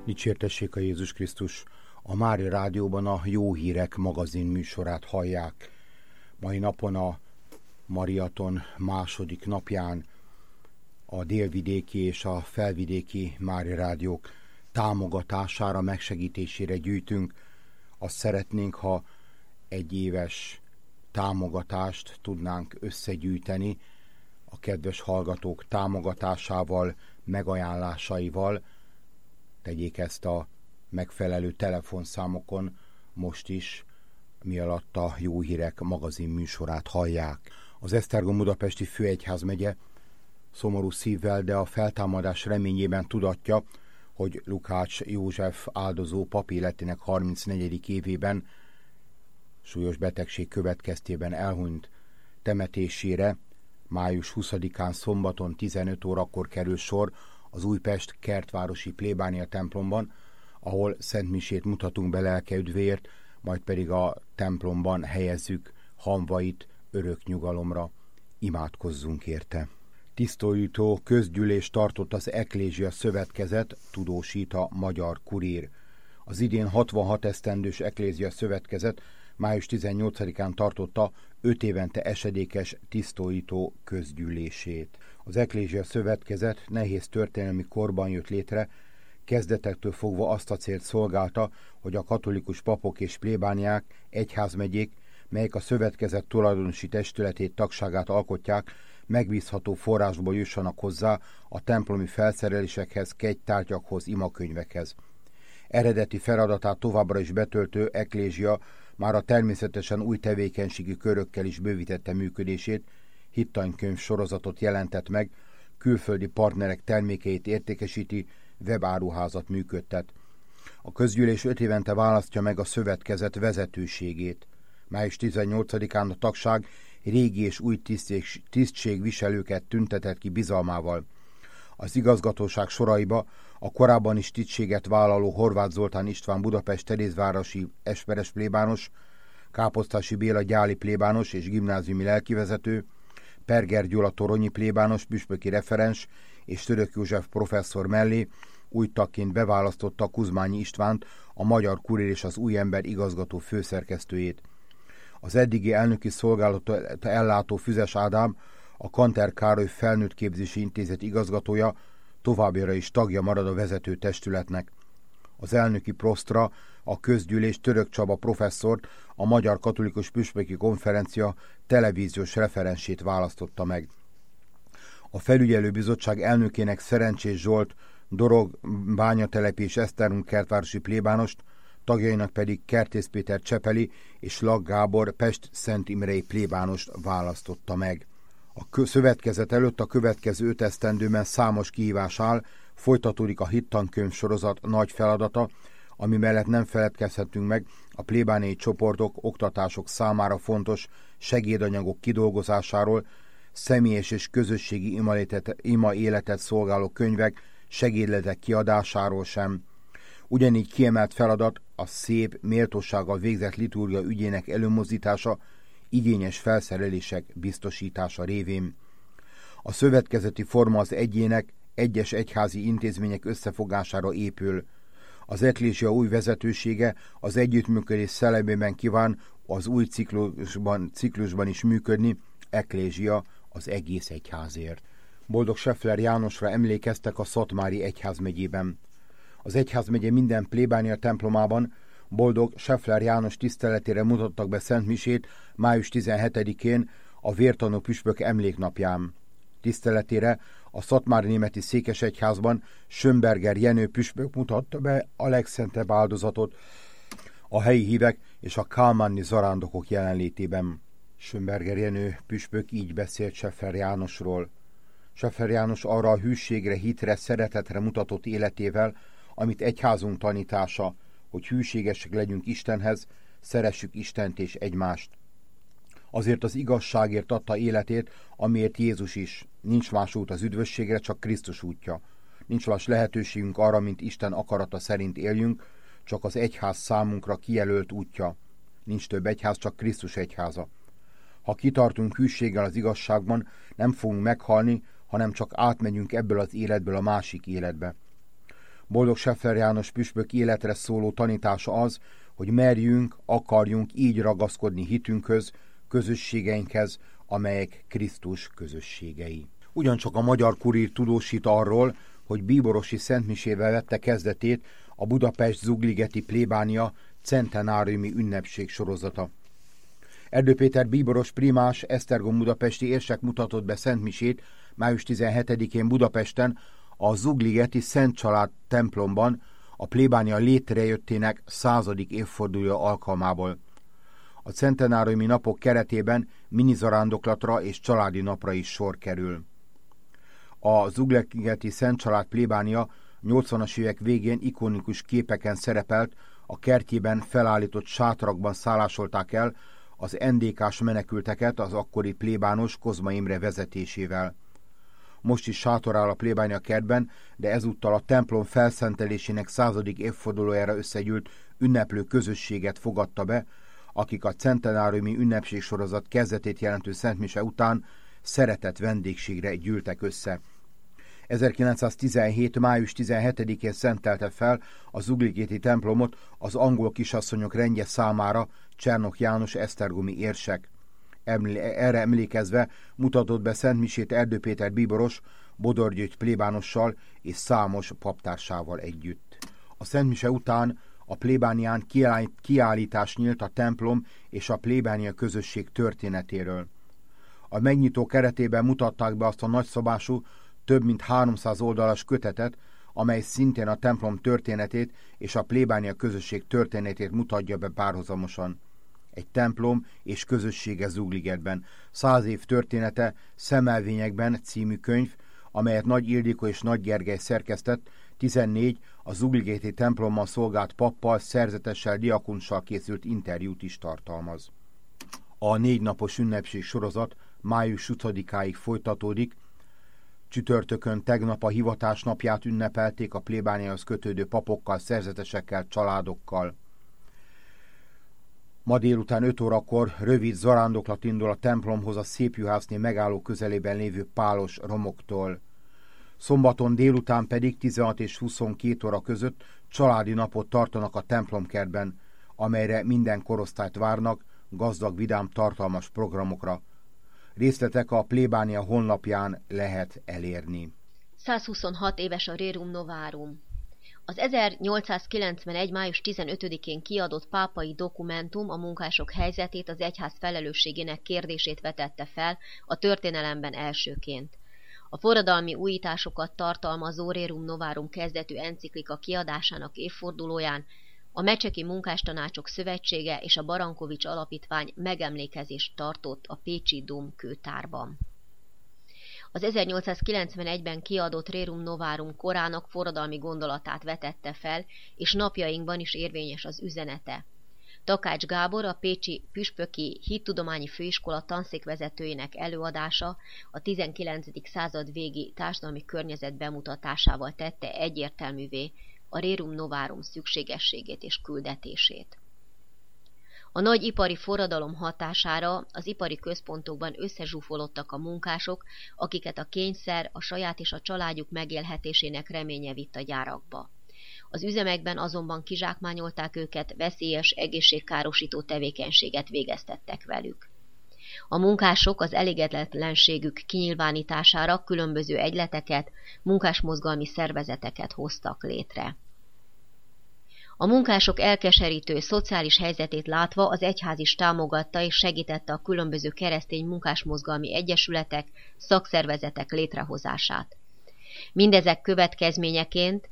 Dicsértessék a Jézus Krisztus! A Mária Rádióban a Jó Hírek magazin műsorát hallják. Mai napon a Mariaton második napján a délvidéki és a felvidéki Mária Rádiók támogatására, megsegítésére gyűjtünk. Azt szeretnénk, ha egy éves támogatást tudnánk összegyűjteni a kedves hallgatók támogatásával, megajánlásaival. Tegyék ezt a megfelelő telefonszámokon most is, mi alatt a Jó Hírek magazin műsorát hallják. Az Esztergom budapesti főegyházmegye szomorú szívvel, de a feltámadás reményében tudatja, hogy Lukács József áldozó pap életének 34. évében súlyos betegség következtében elhunyt temetésére május 20-án szombaton 15 órakor kerül sor az Újpest kertvárosi plébánia templomban, ahol szentmisét mutatunk be lelke üdvéért, majd pedig a templomban helyezzük hamvait örök nyugalomra. Imádkozzunk érte. Tisztoljutó közgyűlést tartott az Eklézsia Szövetkezet, tudósít a Magyar Kurír. Az idén 66 esztendős Eklézsia Szövetkezet május 18-án tartotta 5 évente esedékes tisztoljutó közgyűlését. Az Eklézsia Szövetkezet nehéz történelmi korban jött létre, kezdetektől fogva azt a célt szolgálta, hogy a katolikus papok és plébániák, egyházmegyék, melyek a szövetkezet tulajdonosi testületét, tagságát alkotják, megbízható forrásból jussanak hozzá a templomi felszerelésekhez, kegytárgyakhoz, imakönyvekhez. Eredeti feladatát továbbra is betöltő Eklézsia már a természetesen új tevékenységi körökkel is bővítette működését, hittanykönyv sorozatot jelentett meg, külföldi partnerek termékeit értékesíti, webáruházat működtet. A közgyűlés 5 évente választja meg a szövetkezet vezetőségét. Május 18-án a tagság régi és új tisztségviselőket tüntetett ki bizalmával. Az igazgatóság soraiba a korábban is tisztséget vállaló Horváth Zoltán István Budapest Terézvárosi esperes plébános, Káposztási Béla gyáli plébános és gimnáziumi lelkivezető, Perger Gyula toronyi plébános, püspöki referens és Török József professzor mellé új tagként beválasztotta Kuzmányi Istvánt, a Magyar Kurír és az Új Ember igazgató főszerkesztőjét. Az eddigi elnöki szolgálatot ellátó Füzes Ádám, a Kanter Károly Felnőttképzési Intézet igazgatója, továbbra is tagja marad a vezető testületnek. Az elnöki posztra a közgyűlés Török Csaba professzort, a Magyar Katolikus Püspöki Konferencia televíziós referensét választotta meg. A felügyelőbizottság elnökének Szerencsés Zsolt Dorog bányatelepi és Esztergom kertvárosi plébánost, tagjainak pedig Kertész Péter csepeli és Lag Gábor Pest Szent Imrei plébánost választotta meg. A szövetkezet előtt a következő 5 esztendőben számos kihívás áll, folytatódik a hittanykönyv sorozat nagy feladata, ami mellett nem feledkezhetünk meg a plébániai csoportok, oktatások számára fontos segédanyagok kidolgozásáról, személyes és közösségi ima életet szolgáló könyvek, segédletek kiadásáról sem. Ugyanígy kiemelt feladat a szép, méltósággal végzett liturgia ügyének előmozdítása, igényes felszerelések biztosítása révén. A szövetkezeti forma az egyes egyházi intézmények összefogására épül. Az Eklézsia új vezetősége az együttműködés szellemében kíván az új ciklusban is működni, Eklézsia az egész egyházért. Boldog Scheffler Jánosra emlékeztek a Szatmári egyházmegyében. Az egyházmegye minden plébánia templomában Boldog Scheffler János tiszteletére mutattak be szentmisét május 17-én a vértanú püspök emléknapján. Tiszteletére a Szatmári Németi Székesegyházban Schönberger Jenő püspök mutatta be a legszentebb áldozatot a helyi hívek és a kálmáni zarándokok jelenlétében. Schönberger Jenő püspök így beszélt Scheffler Jánosról. Scheffler János arra a hűségre, hitre, szeretetre mutatott életével, amit egyházunk tanítása, hogy hűségesek legyünk Istenhez, szeressük Istent és egymást. Azért az igazságért adta életét, amiért Jézus is. Nincs más út az üdvösségre, csak Krisztus útja. Nincs más lehetőségünk arra, mint Isten akarata szerint éljünk, csak az egyház számunkra kijelölt útja. Nincs több egyház, csak Krisztus egyháza. Ha kitartunk hűséggel az igazságban, nem fogunk meghalni, hanem csak átmegyünk ebből az életből a másik életbe. Boldog Scheffler János püspök életre szóló tanítása az, hogy merjünk, akarjunk így ragaszkodni hitünkhöz, közösségeinkhez, amelyek Krisztus közösségei. Ugyancsak a Magyar Kurír tudósít arról, hogy bíborosi szentmisével vette kezdetét a Budapest-Zugligeti plébánia centenáriumi ünnepség sorozata. Erdő Péter bíboros primás Esztergom budapesti érsek mutatott be szentmisét május 17-én Budapesten a Zugligeti Szent Család templomban a plébánia létrejöttének 100. évfordulója alkalmából. A centenáriumi napok keretében minizarándoklatra és családi napra is sor kerül. A Zugligeti Szent Család plébánia 80-as évek végén ikonikus képeken szerepelt, a kertjében felállított sátrakban szállásolták el az NDK-s menekülteket az akkori plébános Kozma Imre vezetésével. Most is sátor áll a plébánia kertben, de ezúttal a templom felszentelésének 100. évfordulójára összegyűlt ünneplő közösséget fogadta be, akik a centenáriumi ünnepségsorozat kezdetét jelentő szentmise után szeretett vendégségre gyűltek össze. 1917. május 17-én szentelte fel a Zugligeti templomot az angol kisasszonyok rendje számára Csernok János esztergomi érsek. Erre emlékezve mutatott be szentmisét Erdő Péter bíboros, Bodor György plébánossal és számos paptársával együtt. A szentmise után a plébánián kiállítás nyílt a templom és a plébánia közösség történetéről. A megnyitó keretében mutatták be azt a nagyszabású, több mint 300 oldalas kötetet, amely szintén a templom történetét és a plébánia közösség történetét mutatja be párhuzamosan. Egy templom és közössége Zugligetben. 100 év története Szemelvényekben című könyv, amelyet Nagy Ildikó és Nagy Gergely szerkesztett, 14 a Zugligeti templommal szolgált pappal, szerzetessel, diakonssal készült interjút is tartalmaz. A 4 napos ünnepség sorozat május 20-áig folytatódik. Csütörtökön tegnap a hivatás napját ünnepelték a plébániához kötődő papokkal, szerzetesekkel, családokkal. Ma délután 5 órakor rövid zarándoklat indul a templomhoz a Szépjuhászné megálló közelében lévő pálos romoktól. Szombaton délután pedig 16 és 22 óra között családi napot tartanak a templomkertben, amelyre minden korosztályt várnak, gazdag, vidám, tartalmas programokra. Részletek a plébánia honlapján lehet elérni. 126 éves a Rerum Novarum. Az 1891. május 15-én kiadott pápai dokumentum a munkások helyzetét, az egyház felelősségének kérdését vetette fel a történelemben elsőként. A forradalmi újításokat tartalmazó Rerum Novarum kezdetű enciklika kiadásának évfordulóján a Mecseki Munkástanácsok Szövetsége és a Barankovics Alapítvány megemlékezést tartott a Pécsi Dóm kőtárban. Az 1891-ben kiadott Rerum Novarum korának forradalmi gondolatát vetette fel, és napjainkban is érvényes az üzenete. Takács Gábor, a pécsi püspöki hittudományi főiskola tanszékvezetőjének előadása a 19. század végi társadalmi környezet bemutatásával tette egyértelművé a Rerum Novarum szükségességét és küldetését. A nagy ipari forradalom hatására az ipari központokban összezsúfolodtak a munkások, akiket a kényszer, a saját és a családjuk megélhetésének reménye vitt a gyárakba. Az üzemekben azonban kizsákmányolták őket, veszélyes, egészségkárosító tevékenységet végeztettek velük. A munkások az elégedetlenségük kinyilvánítására különböző egyleteket, munkásmozgalmi szervezeteket hoztak létre. A munkások elkeserítő szociális helyzetét látva az egyház is támogatta és segítette a különböző keresztény munkásmozgalmi egyesületek, szakszervezetek létrehozását. Mindezek következményeként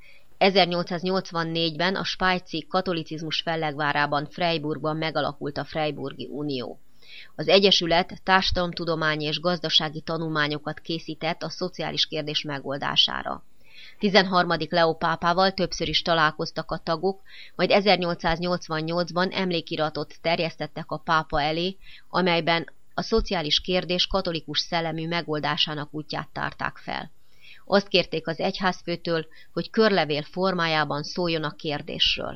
1884-ben a svájci katolicizmus fellegvárában, Freiburgban megalakult a Freiburgi Unió. Az egyesület társadalomtudományi és gazdasági tanulmányokat készített a szociális kérdés megoldására. 13. Leó pápával többször is találkoztak a tagok, majd 1888-ban emlékiratot terjesztettek a pápa elé, amelyben a szociális kérdés katolikus szellemű megoldásának útját tárták fel. Azt kérték az egyházfőtől, hogy körlevél formájában szóljon a kérdésről.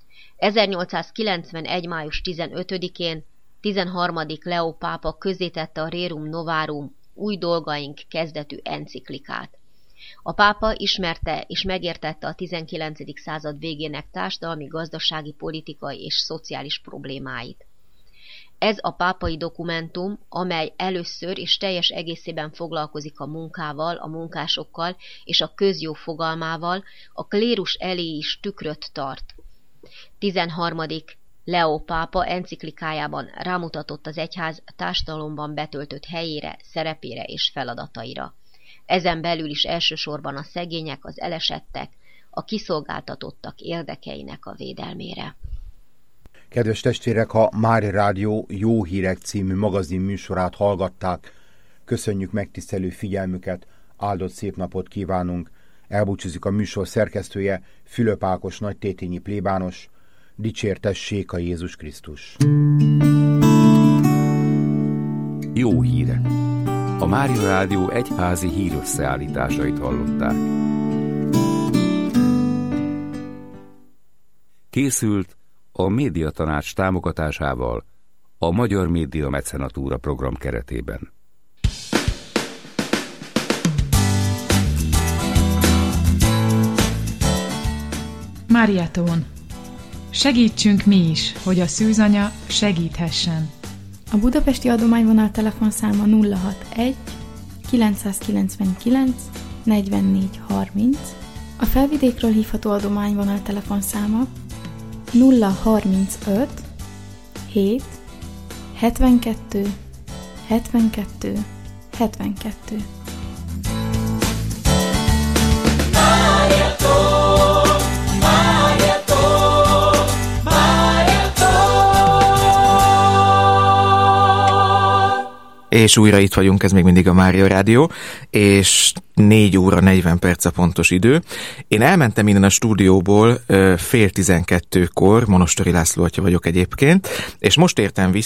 1891. május 15-én 13. Leó pápa közzétette a Rerum Novarum új dolgaink kezdetű enciklikát. A pápa ismerte és megértette a 19. század végének társadalmi, gazdasági, politikai és szociális problémáit. Ez a pápai dokumentum, amely először és teljes egészében foglalkozik a munkával, a munkásokkal és a közjó fogalmával, a klérus elé is tükröt tart. 13. Leó pápa enciklikájában rámutatott az egyház társadalomban betöltött helyére, szerepére és feladataira. Ezen belül is elsősorban a szegények, az elesettek, a kiszolgáltatottak érdekeinek a védelmére. Kedves testvérek, a Mária Rádió Jó Hírek című magazin műsorát hallgatták. Köszönjük megtisztelő figyelmüket, áldott szép napot kívánunk. Elbúcsúzik a műsor szerkesztője, Fülöp Ákos nagytétényi plébános. Dicsértessék a Jézus Krisztus! Jó hírek! A Mária Rádió egyházi hírösszeállításait hallották. Készült a Médiatanács támogatásával a Magyar Média Mecenatúra program keretében. Mariaton. Segítsünk mi is, hogy a szűzanya segíthessen. A budapesti adományvonal telefonszáma 061 999 44 30. A felvidékről hívható adományvonal telefonszáma 035 7 72 72 72. És újra itt vagyunk, ez még mindig a Mária Rádió, és 4 óra 40 perc a pontos idő. Én elmentem innen a stúdióból 11:30, Monostori László atya vagyok egyébként, és most értem vissza,